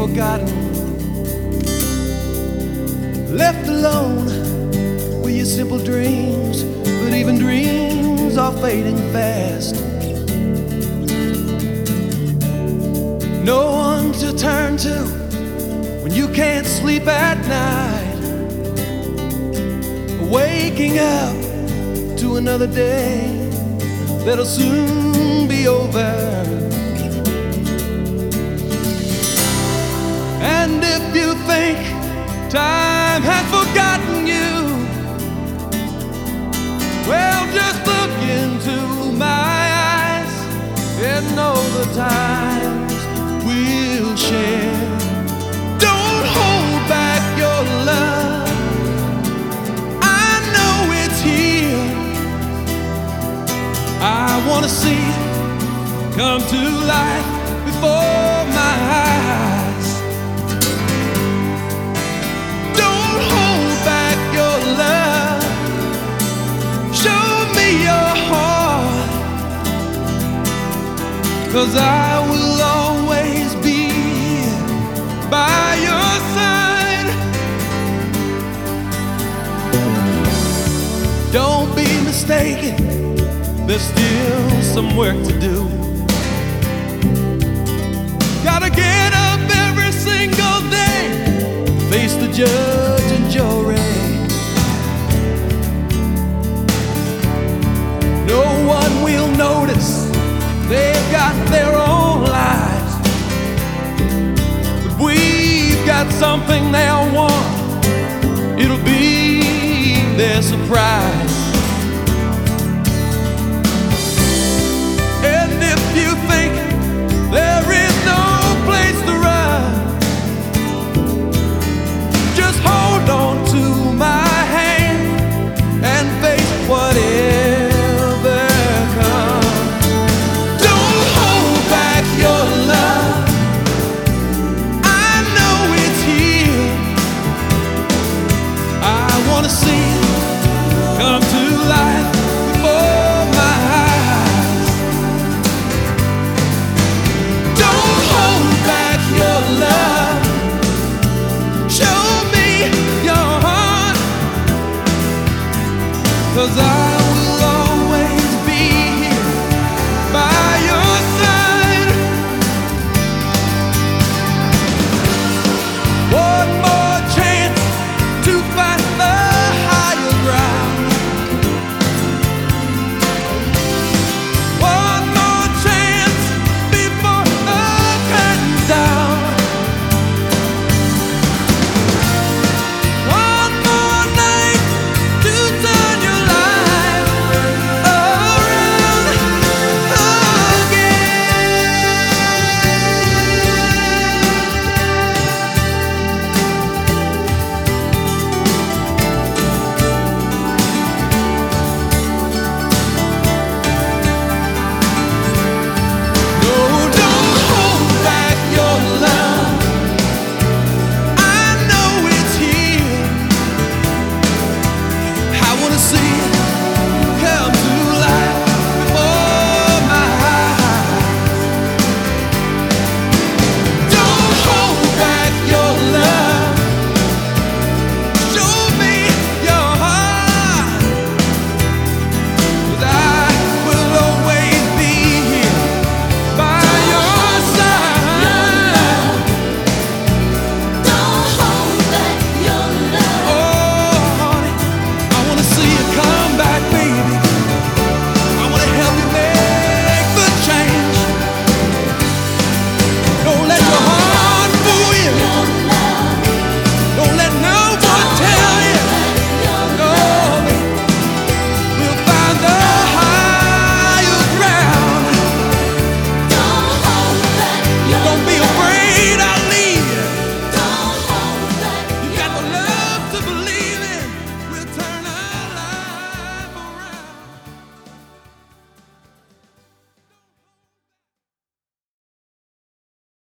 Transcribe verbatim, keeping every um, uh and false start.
forgotten, left alone with your simple dreams. But even dreams are fading fast. No one to turn to when you can't sleep at night, waking up to another day that'll soon be over. And if you think time has forgotten you, well, just look into my eyes and know the times we'll share. Don't hold back your love, I know it's here. I wanna see it come to life before my eyes. Don't hold back your love, show me your heart, 'cause I will always be by your side. Don't be mistaken, there's still some work to do. Gotta get up every single day, face the judge and jury. No one will notice, they've got their own lives, but we've got something they'll want. It'll be their surprise.